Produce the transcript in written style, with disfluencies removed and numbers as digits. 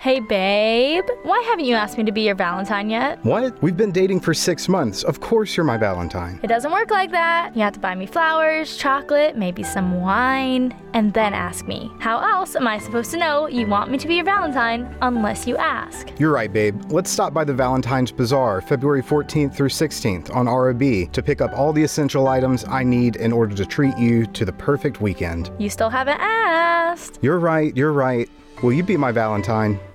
Hey, babe. Why haven't you asked me to be your Valentine yet? What? We've been dating for 6 months. Of course you're my Valentine. It doesn't work like that. You have to buy me flowers, chocolate, maybe some wine, and then ask me. How else am I supposed to know you want me to be your Valentine unless you ask? You're right, babe. Let's stop by the Valentine's Bazaar, February 14th through 16th on ROB to pick up all the essential items I need in order to treat you to the perfect weekend. You still haven't asked. You're right. Will you be my Valentine?